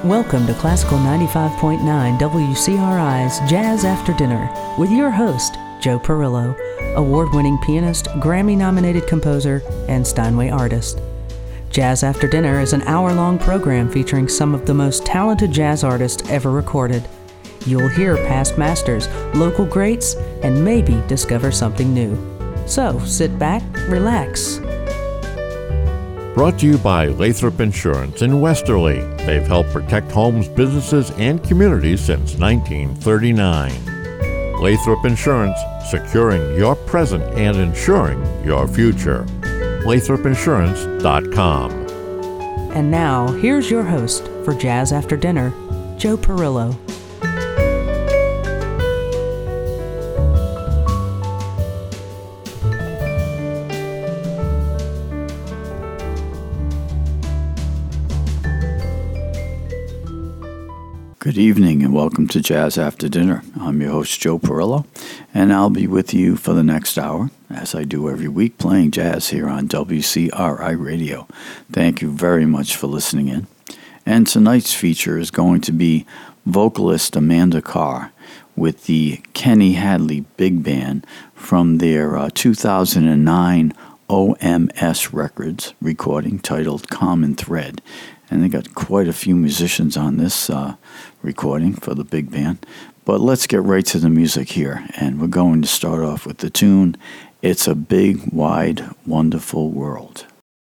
Welcome to Classical 95.9 WCRI's Jazz After Dinner with your host, Joe Perillo, award-winning pianist, Grammy-nominated composer, and Steinway artist. Jazz After Dinner is an hour-long program featuring some of the most talented jazz artists ever recorded. You'll hear past masters, local greats, and maybe discover something new. So, sit back, relax. Brought to you by Lathrop Insurance in Westerly. They've helped protect homes, businesses, and communities since 1939. Lathrop Insurance, securing your present and insuring your future. LathropInsurance.com. And now, here's your host for Jazz After Dinner, Joe Perillo. Good evening and welcome to Jazz After Dinner. I'm your host, Joe Perillo, and I'll be with you for the next hour, as I do every week, playing jazz here on WCRI Radio. Thank you very much for listening in. And tonight's feature is going to be vocalist Amanda Carr with the Kenny Hadley Big Band from their 2009 OMS Records recording titled Common Thread. And they got quite a few musicians on this recording for the big band. But let's get right to the music here. And we're going to start off with the tune, It's a Big, Wide, Wonderful World.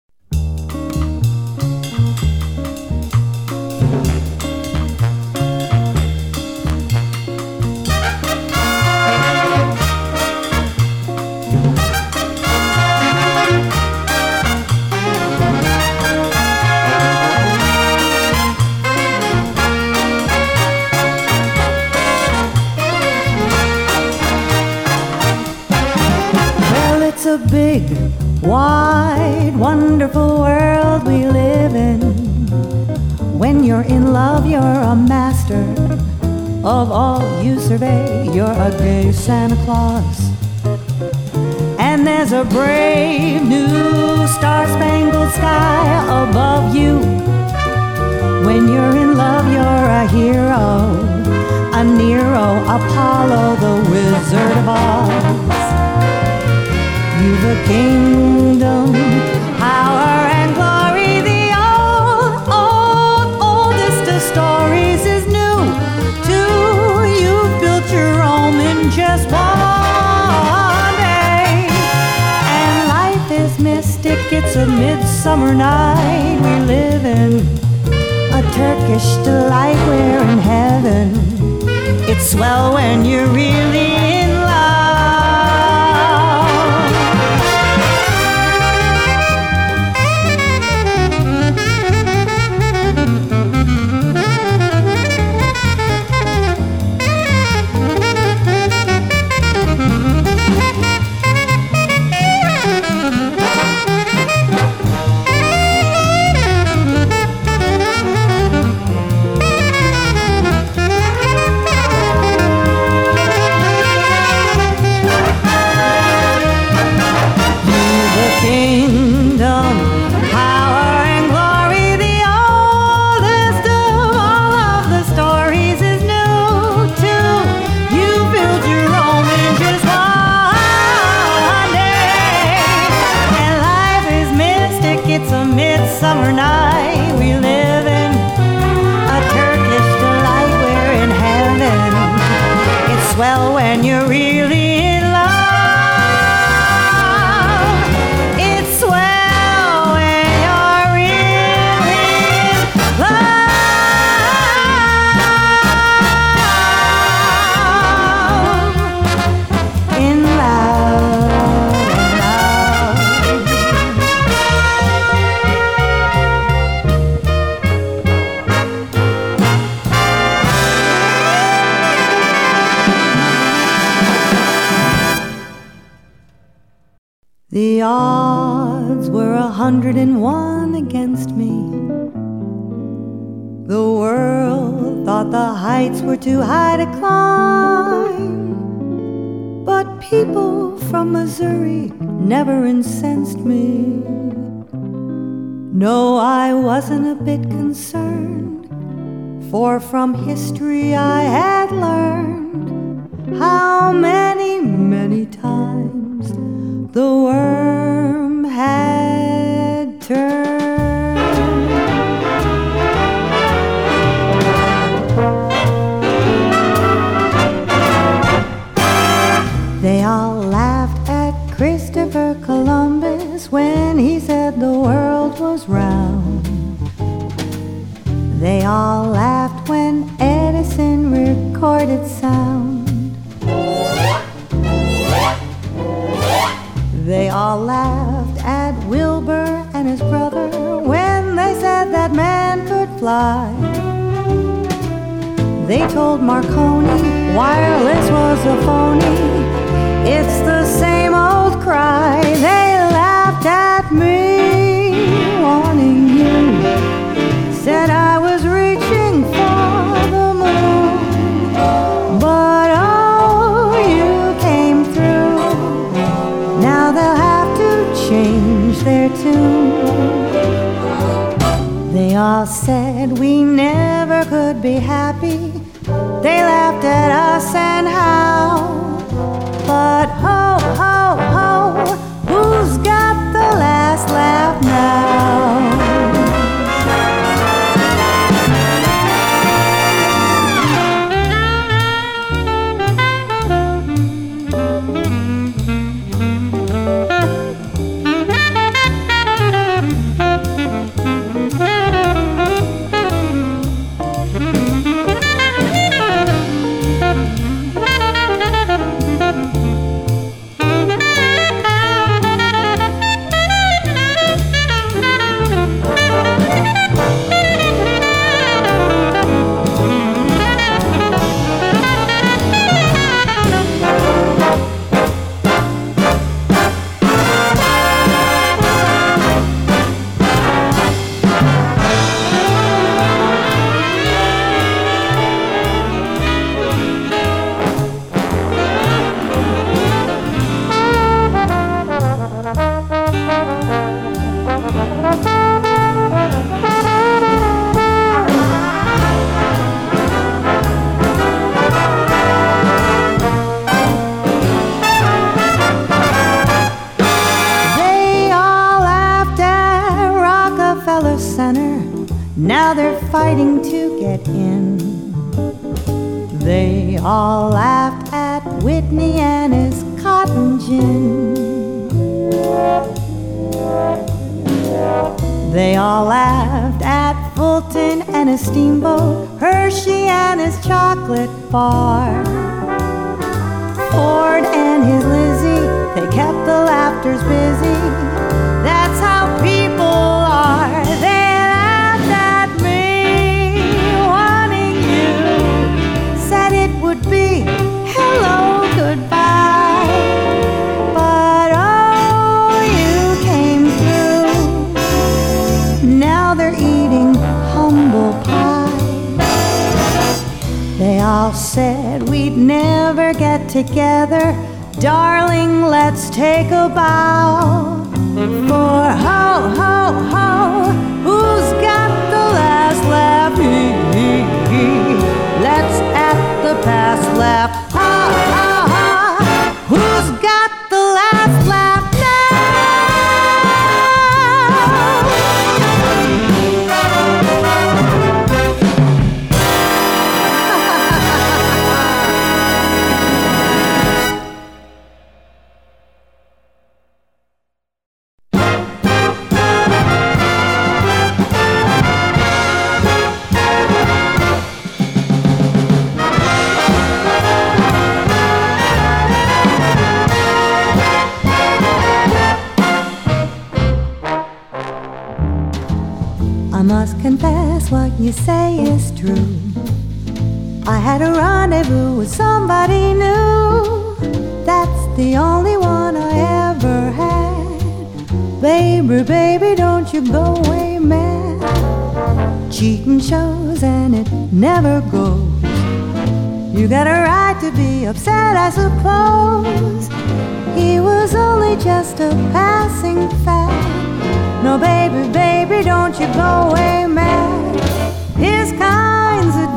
It's a big, wide, wonderful world we live in. When you're in love, you're a master of all you survey. You're a gay Santa Claus. And there's a brave new star-spangled sky above you. When you're in love, you're a hero, a Nero, Apollo, the Wizard of Oz. You've a kingdom, power and glory. The oldest of stories is new too. You've built your home in just one day. And life is mystic, it's a midsummer night we live in. A Turkish delight, we're in heaven. It's swell when you're really in love. Summer night we live in, a Turkish delight, we're in heaven. It's swell when you're really in love. It's swell when you're really in love. In love. The odds were 101 against me. The world thought the heights were too high to climb. But people from Missouri never incensed me. No, I wasn't a bit concerned. For from history I had learned how many, many times the worm had turned. They all laughed at Christopher Columbus when he said the world was round. They all laughed when Edison recorded sound. They all laughed at Wilbur and his brother when they said that man could fly. They told Marconi wireless was a phony. It's the same old cry. They laughed at me, wanting you. Said I was reaching for the moon. But oh, you came through. Now they'll have to change their tune. They all said we never could be happy. They laughed at us and how. But ho, ho, ho, who's got the last laugh now? Now they're fighting to get in. They all laughed at Whitney and his cotton gin. They all laughed at Fulton and his steamboat, Hershey and his chocolate bar. Ford and his Lizzie, they kept the laughters busy. That's how people are. They laughed at me, wanting you. Said it would be hello, goodbye. But oh, you came through. Now they're eating humble pie. They all said we'd never get together. Darling, let's take a bow. For ho, ho, ho, who's got the last laugh? Let's at the past laugh. Ha, ha, ha. Who's got the last laugh I must confess what you say is true. I had a rendezvous with somebody new. That's the only one I ever had. Baby, baby, don't you go away mad. Cheating shows and it never goes. You got a right to be upset, I suppose. He was only just a passing fad. No, baby, baby, don't you go away mad. His kind's a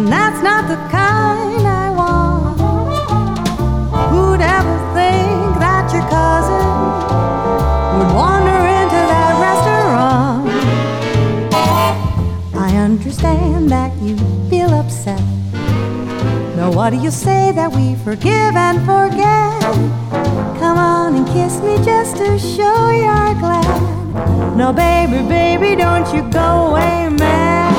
That's not the kind I want. Who'd ever think that your cousin would wander into that restaurant? I understand that you feel upset. Now what do you say that we forgive and forget? Come on and kiss me just to show you're glad. No, baby, baby, don't you go away mad.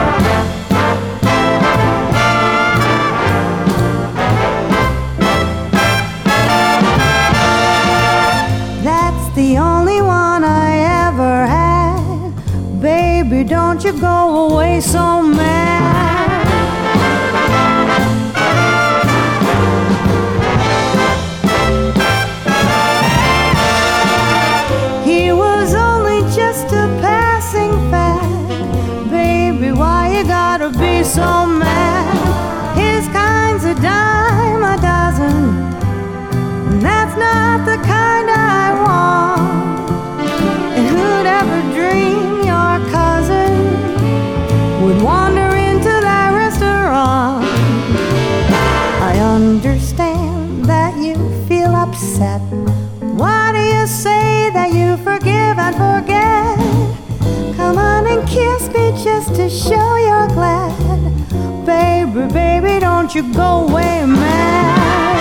That's the only one I ever had. Baby, don't you go away so mad. He was only just a passing fad. Baby, why you gotta be so mad? His kind's a dime a dozen, and that's not the kind I want. And who'd ever dream your cousin would wander into that restaurant? I understand that you feel upset. Why do you say that you forgive and forget? Come on and kiss me just to show you're glad. Baby, baby, don't you go away mad.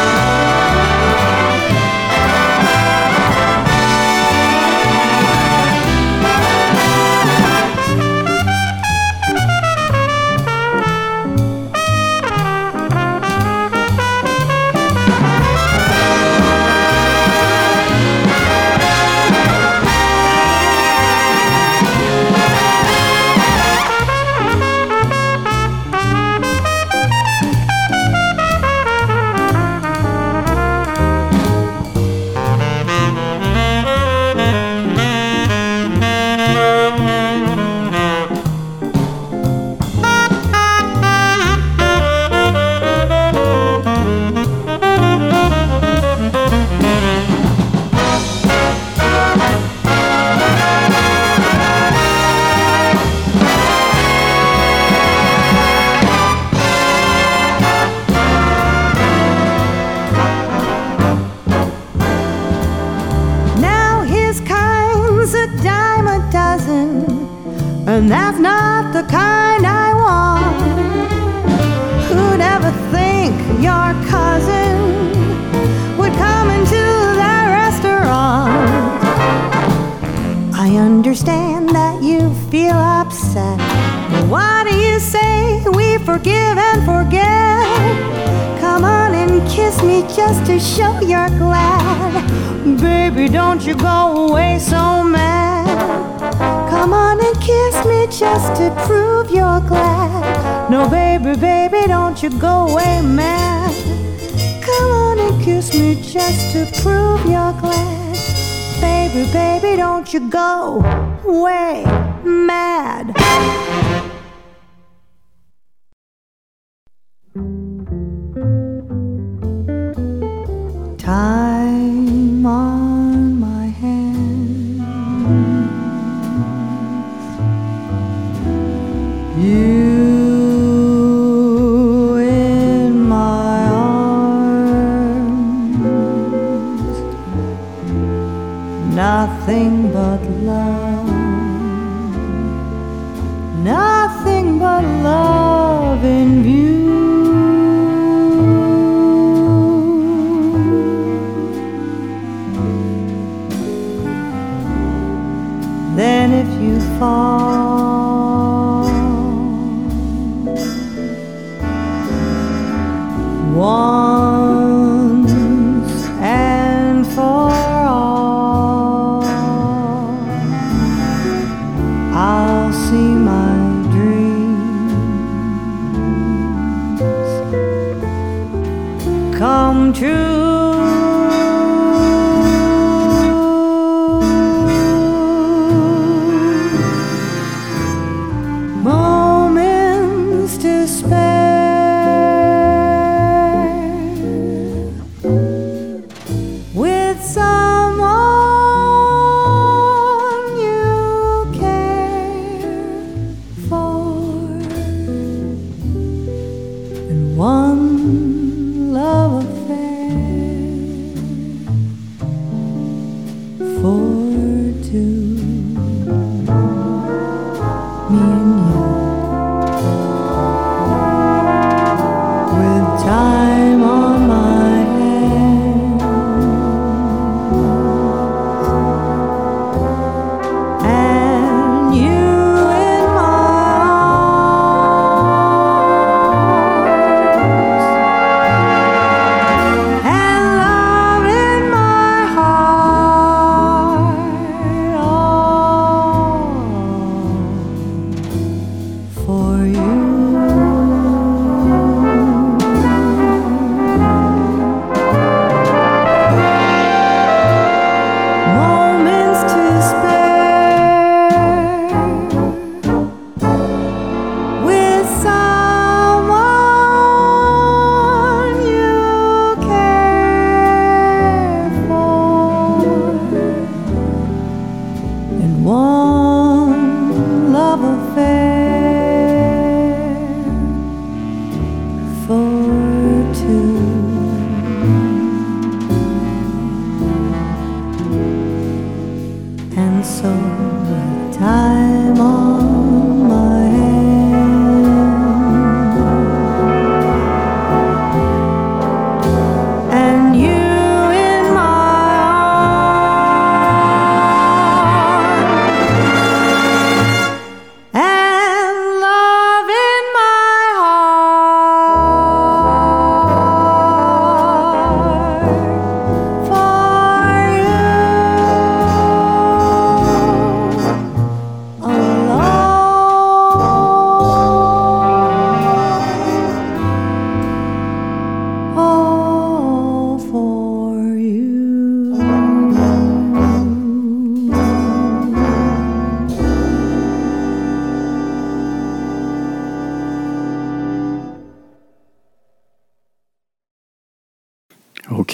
And that's not the kind I want. Who'd ever think your cousin would come into that restaurant? I understand that you feel upset. Why do you say we forgive and forget? Come on and kiss me just to show you're glad. Baby, don't you go away so mad. Come on and kiss me just to prove you're glad. No, baby, baby, don't you go away mad. Come on and kiss me just to prove you're glad. Baby, baby, don't you go away mad. Time on my hands, you in my arms, nothing but love, nothing but love in view. Then if you fall once and for all, I'll see my dreams come true.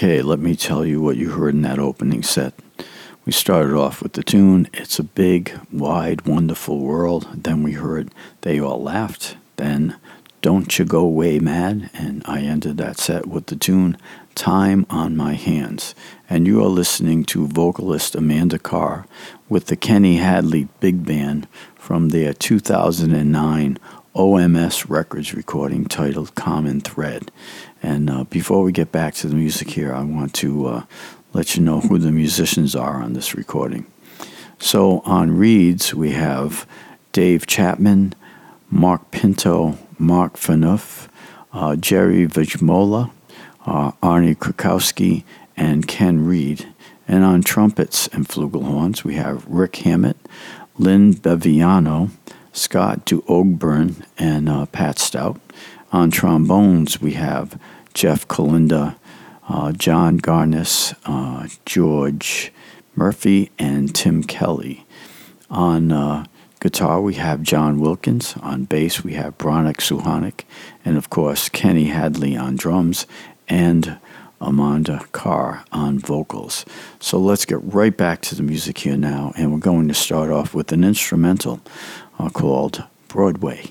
Okay, let me tell you what you heard in that opening set. We started off with the tune, It's a Big, Wide, Wonderful World. Then we heard They All Laughed. Then Don't You Go Away Mad. And I ended that set with the tune, Time on My Hands. And you are listening to vocalist Amanda Carr with the Kenny Hadley Big Band from their 2009 OMS Records recording titled Common Thread. And before we get back to the music here, I want to let you know who the musicians are on this recording. So on reeds, we have Dave Chapman, Mark Pinto, Mark Phaneuf, Jerry Vajmola, Arnie Krakowski, and Ken Reed. And on trumpets and flugelhorns, we have Rick Hammett, Lynn Beviano, Scott DuOgburn, and Pat Stout. On trombones, we have Jeff Kalinda, John Garnis, George Murphy, and Tim Kelly. On guitar, we have John Wilkins. On bass, we have Bronek Suhanik. And, of course, Kenny Hadley on drums and Amanda Carr on vocals. So let's get right back to the music here now. And we're going to start off with an instrumental called Broadway.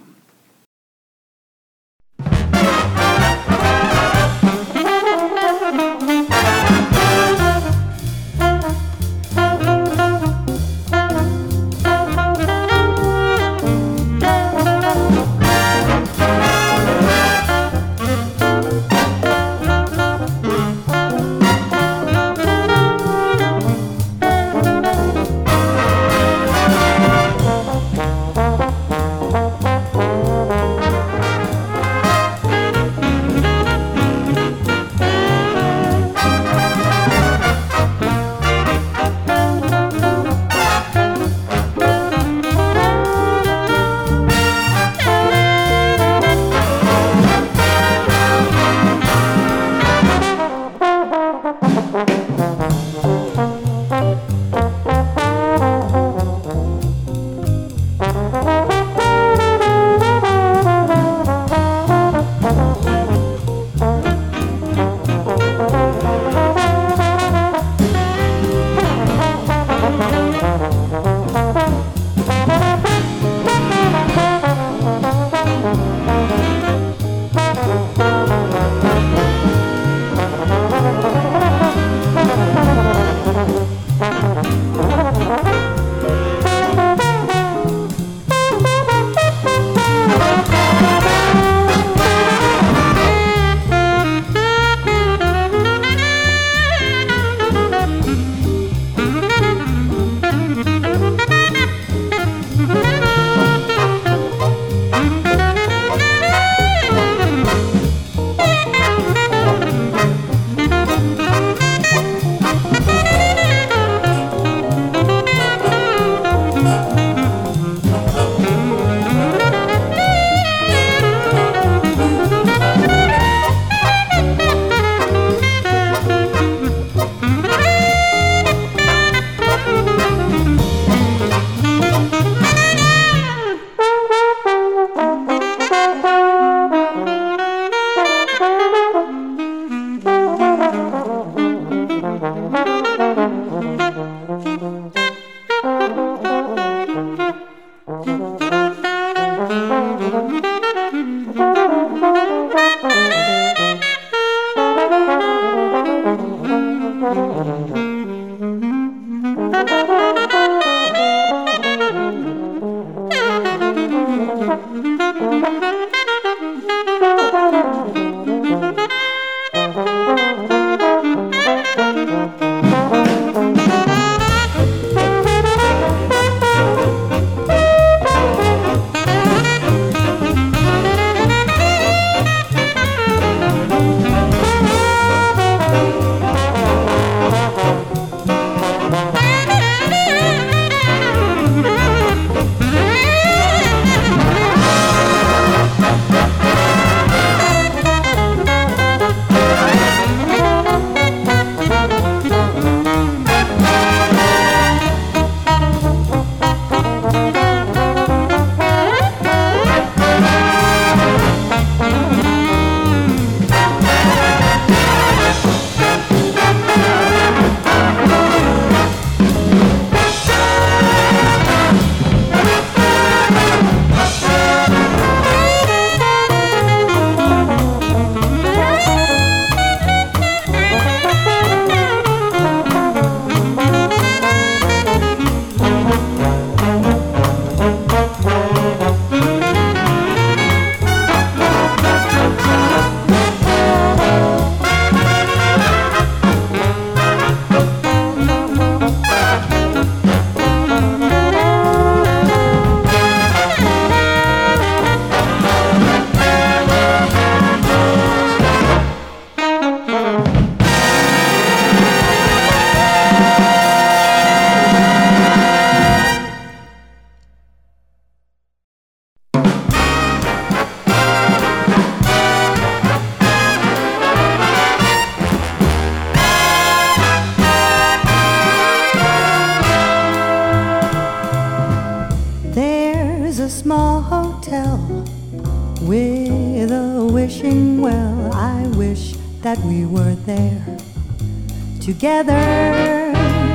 hotel with a wishing well. I wish that we were there together.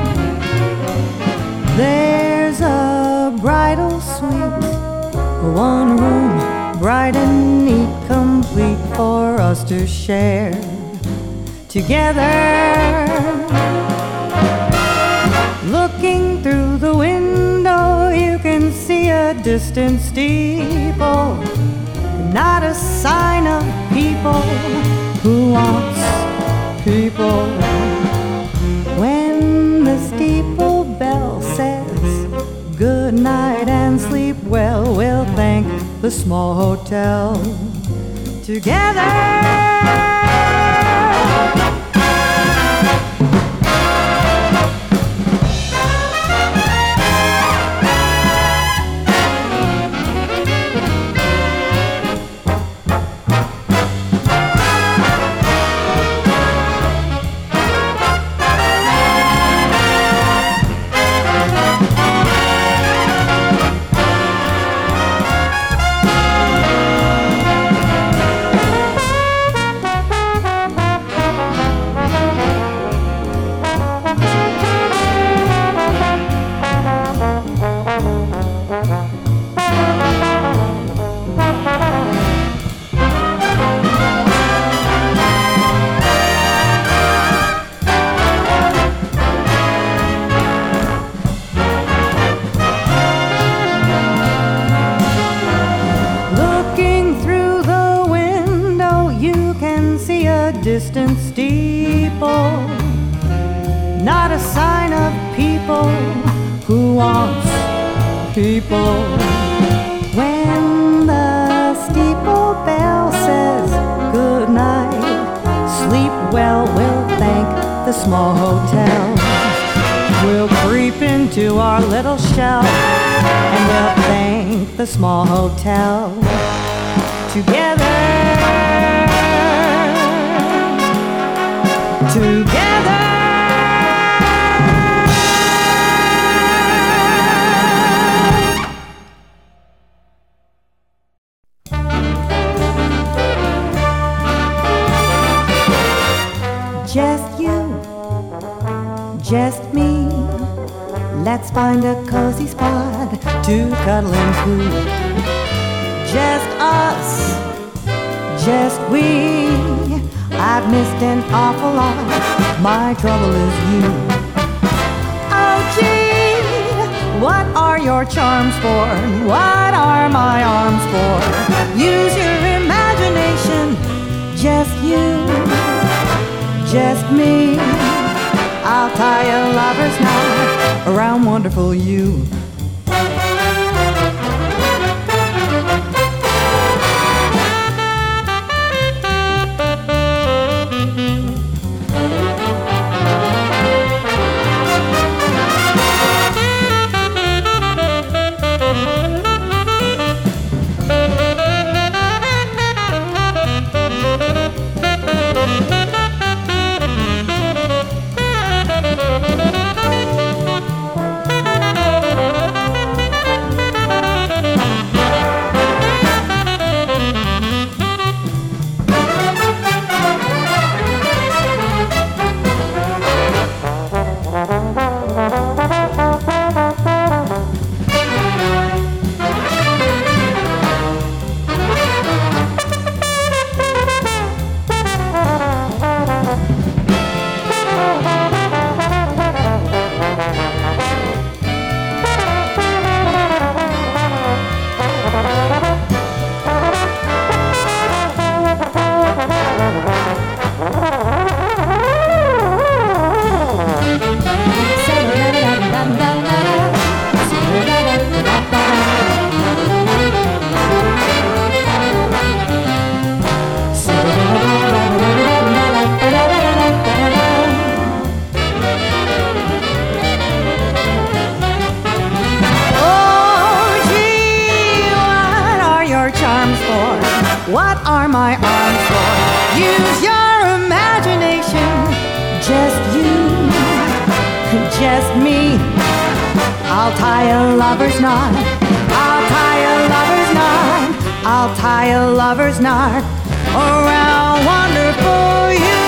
There's a bridal suite, one room, bright and neat, complete for us to share together. Looking through the window, you can see a distant steeple, not a sign of people. Who wants people? When the steeple bell says good night and sleep well, we'll thank the small hotel together. Distant steeple, not a sign of people. Who wants people? When the steeple bell says good night, sleep well, we'll thank the small hotel. We'll creep into our little shell and we'll thank the small hotel together. Together. Just you, just me. Let's find a cozy spot to cuddle and coo. Just us, just we. I've missed an awful lot, my trouble is you. Oh gee, what are your charms for? What are my arms for? Use your imagination, just you, just me. I'll tie a lover's knot around wonderful you. What are my arms for? Use your imagination. Just you, just me. I'll tie a lover's knot. I'll tie a lover's knot I'll tie a lover's knot around wonderful you.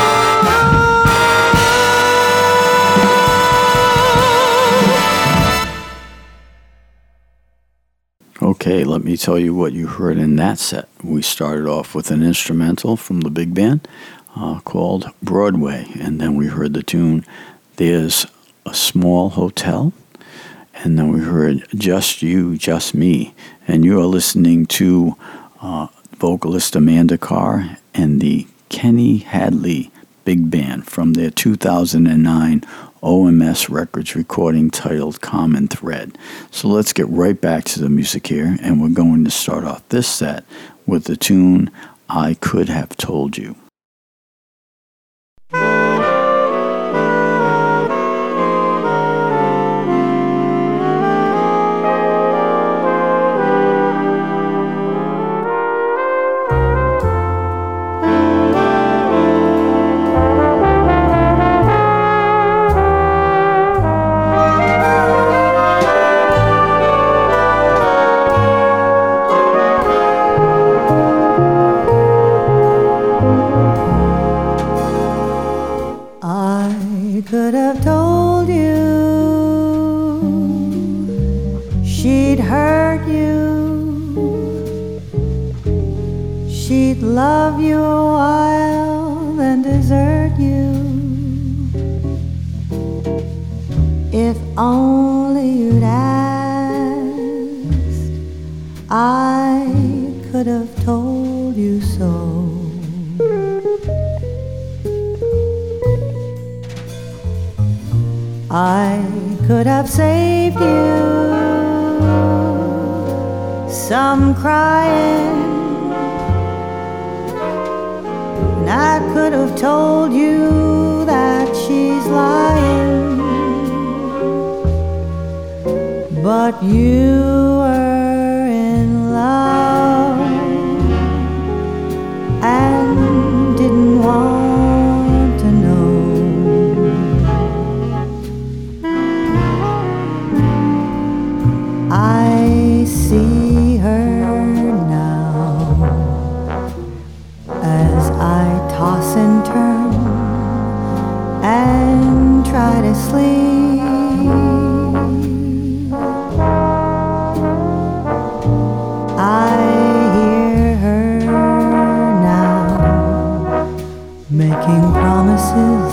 Okay, let me tell you what you heard in that set. We started off with an instrumental from the big band called Broadway, and then we heard the tune There's a Small Hotel, and then we heard Just You, Just Me, and you are listening to vocalist Amanda Carr and the Kenny Hadley Big Band from their 2009 OMS Records recording titled Common Thread. So let's get right back to the music here, and we're going to start off this set with the tune I Could Have Told You. Could have told you she'd hurt you, she'd love you a while then desert you. If only you'd asked, I could have told you so. I could have saved you some crying, and I could have told you that she's lying, but you were in love and didn't want to know. I see her now as I toss and turn and try to sleep. I hear her now making promises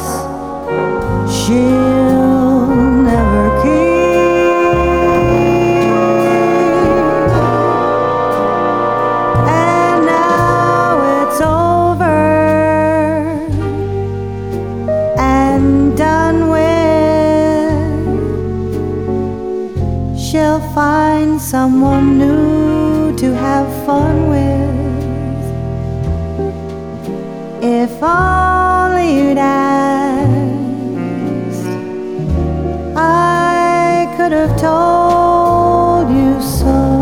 she'll never keep. Find someone new to have fun with. If only you'd asked, I could have told you so.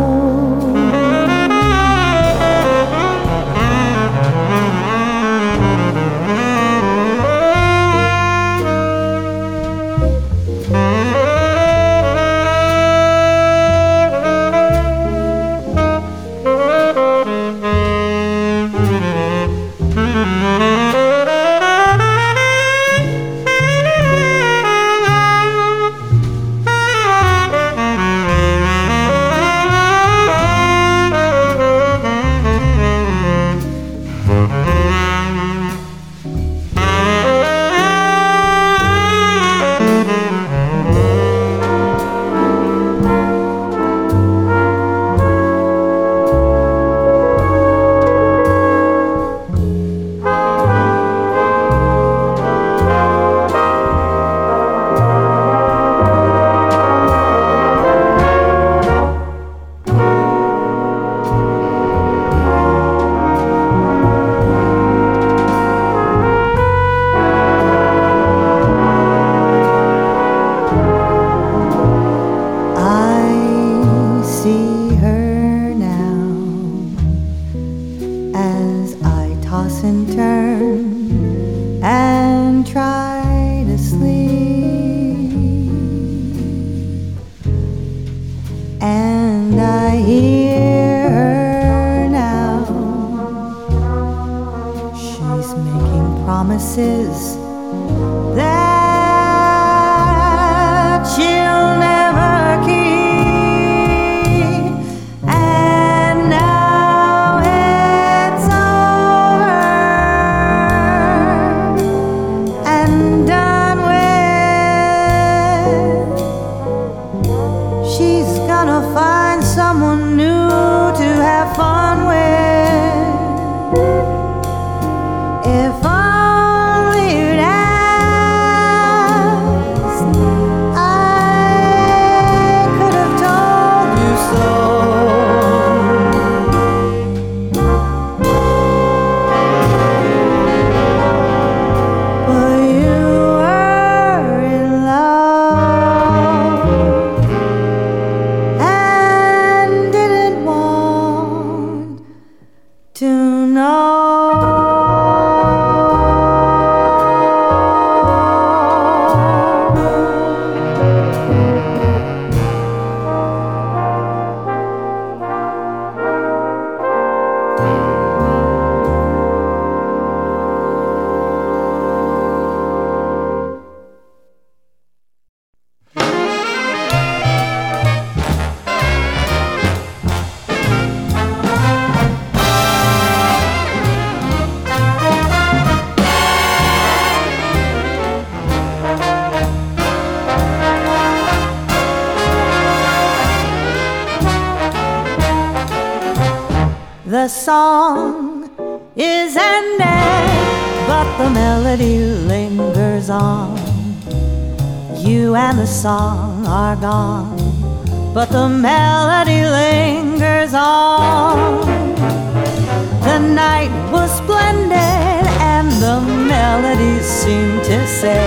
The song is ended, but the melody lingers on. You and the song are gone, but the melody lingers on. The night was splendid, and the melody seemed to say,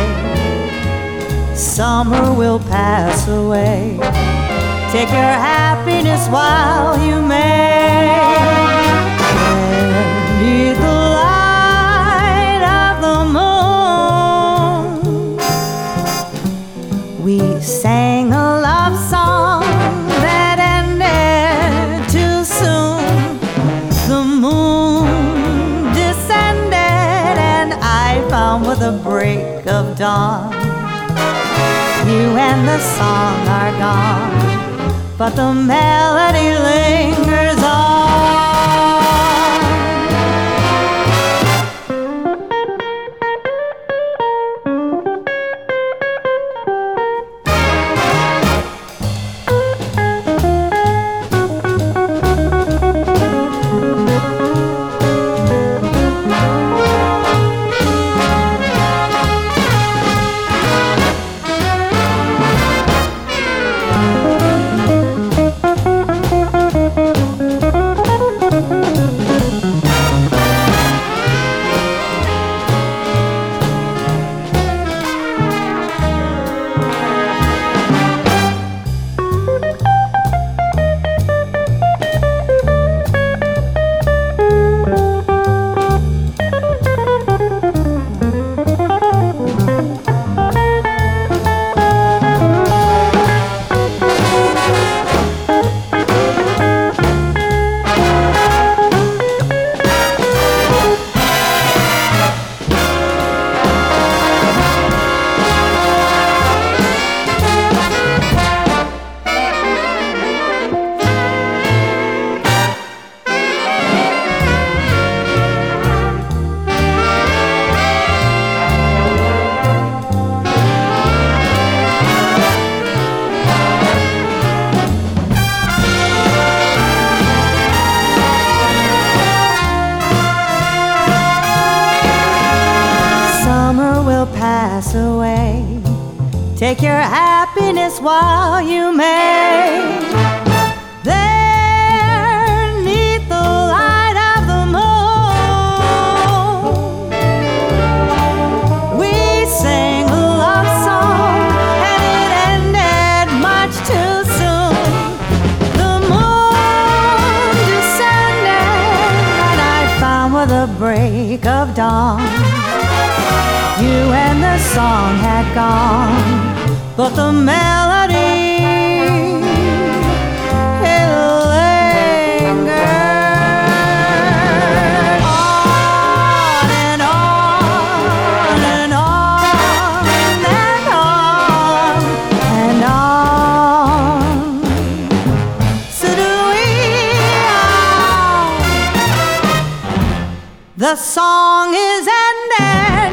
summer will pass away. Take your happiness while you may. Beneath the light of the moon, we sang a love song that ended too soon. The moon descended, and I found with the break of dawn, you and the song are gone, but the melody lingers on. Pass away. Take your happiness while you may. There, 'neath the light of the moon, we sang a love song, and it ended much too soon. The moon descended, and I found with the break of dawn, you and the song had gone, but the melody, it lingered on and on and on and on and on. So do we all. The song is ended.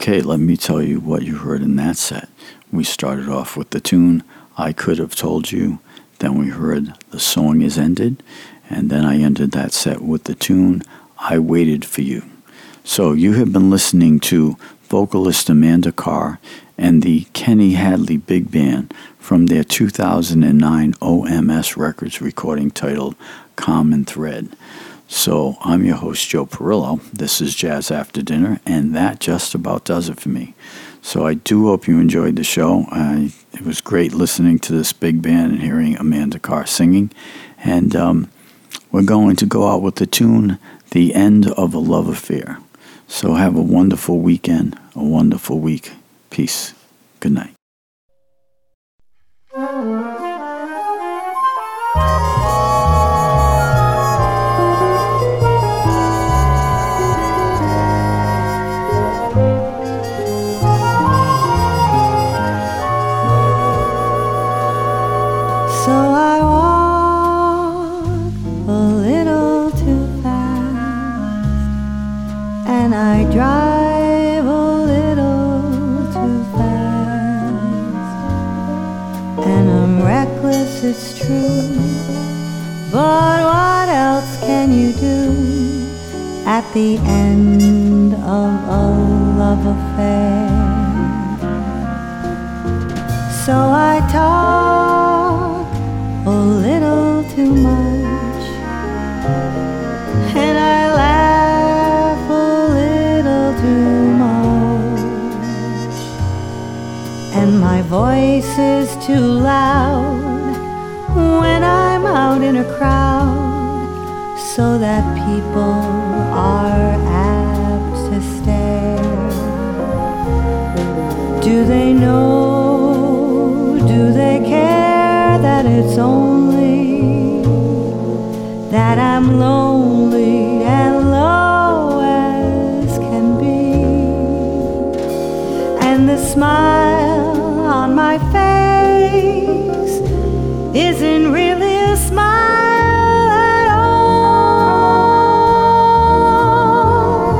Okay, let me tell you what you heard in that set. We started off with the tune, I Could Have Told You. Then we heard The Song Is Ended. And then I ended that set with the tune, I Waited For You. So you have been listening to vocalist Amanda Carr and the Kenny Hadley Big Band from their 2009 OMS Records recording titled Common Thread. So I'm your host, Joe Perillo. This is Jazz After Dinner, and that just about does it for me. So I do hope you enjoyed the show. It was great listening to this big band and hearing Amanda Carr singing. And we're going to go out with the tune, The End of a Love Affair. So have a wonderful weekend, a wonderful week. Peace. Good night. So I walk a little too fast, and I drive a little too fast, and I'm reckless, it's true, but what else can you do at the end of a love affair? So I talk a little too much, and I laugh a little too much, and my voice is too loud when I'm out in a crowd, so that people are apt to stare. Do they know? Do they care that it's only that I'm lonely and low as can be, and the smile on my face isn't really a smile at all?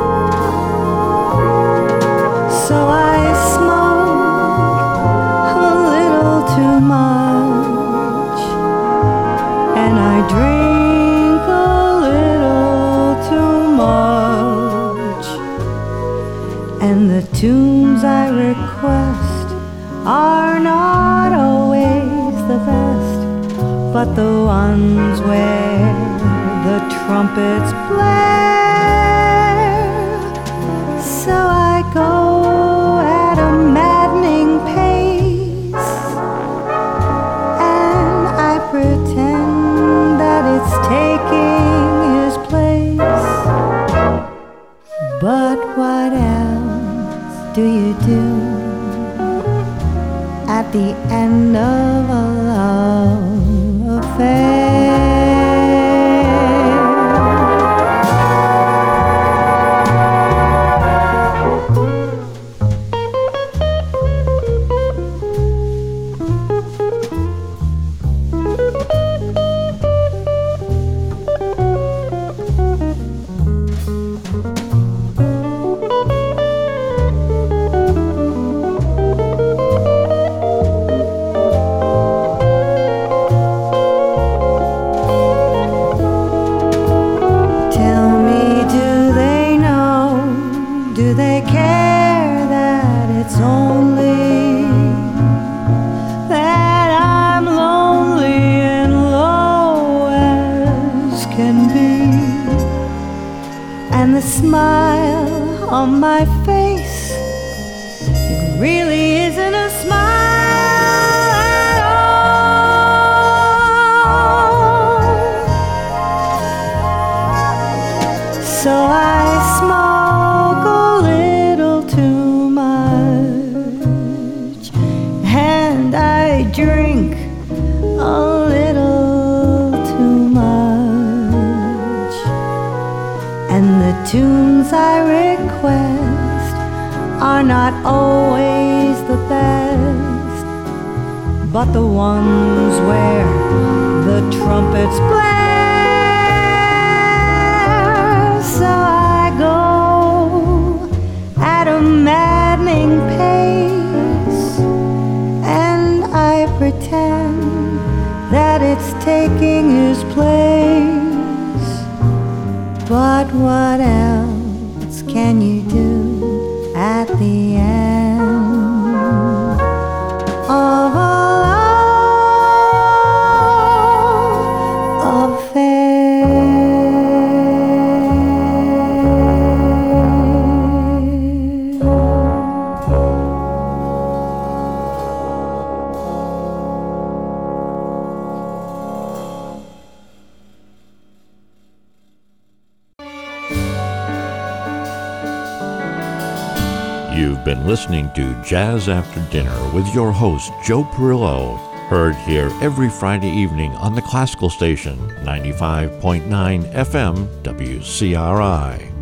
So I smoke a little too much, and I drink a little too much, and the tunes I request are not always the best, but the ones where the trumpets blare. So I go at a maddening pace, and I pretend that it's taking his place. But what else do you do at the end of a love affair? Tell me, do they know? Do they care that it's only that I'm lonely and low as can be, and the smile on my face, it really isn't a smile at all? So I smoke a little too much, and I drink a little too much, and the tunes I request are not always the best, but the ones where the trumpets blare. So I go at a keeping pace, and I pretend that it's taking his place. But what else can you do at the end of a love affair? You've been listening to Jazz After Dinner with your host, Joe Perillo, heard here every Friday evening on the classical station, 95.9 FM WCRI.